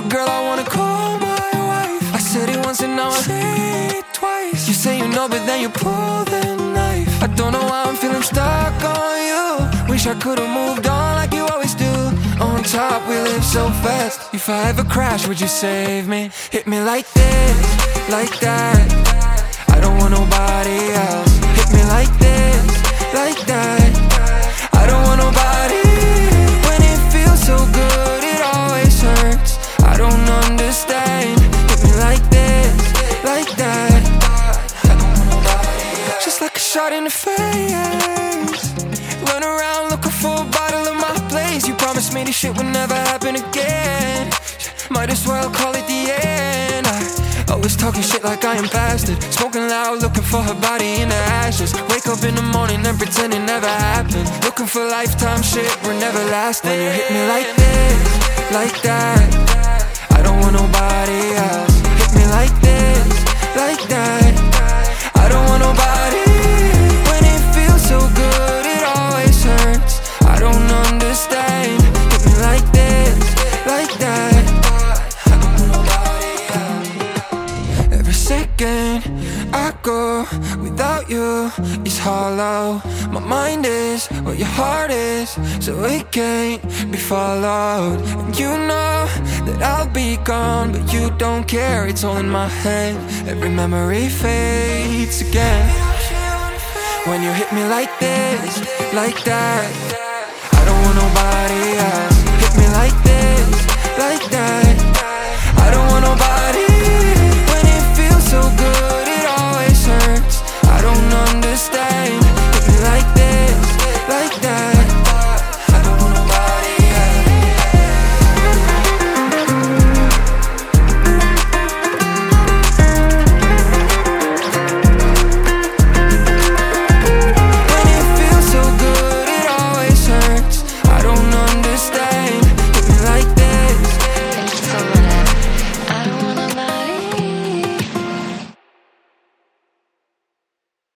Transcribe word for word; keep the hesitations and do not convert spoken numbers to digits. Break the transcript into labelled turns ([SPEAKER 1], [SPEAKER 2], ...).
[SPEAKER 1] girl I wanna call my wife. I said it once and now I say it twice. You say you know but then you pull the knife. I don't know why I'm feeling stuck on you. Wish I could've moved on like you always do. On top we live so fast. If I ever crash, would you save me? Hit me like this, like that. I don't want nobody else. Hit me like this, like that. I don't want nobody. When it feels so good, it always hurts. I don't understand. Hit me like this, like that. I don't want nobody else. Just like a shot in the face. Run around looking for a bottle of my place. You promised me this shit would never happen again. Might as well call it the end. I always talking shit like I am past it. Smoking loud, looking for her body in the ashes. Wake up in the morning and pretend it never happened. Looking for lifetime shit, we're never lasting. When you hit me like this, like that, I don't want nobody else. Hit me like this, like that, I don't want nobody. When it feels so good, it always hurts. I don't understand. Hit me like this, like that, I don't want nobody else. Every second I go without you is hollow. My mind is what your heart is, so it can't be followed. And you know that I'll be gone, but you don't care, it's all in my head. Every memory fades again. When you hit me like this, like that, I don't want nobody else. Hit me like this, like that, I don't want nobody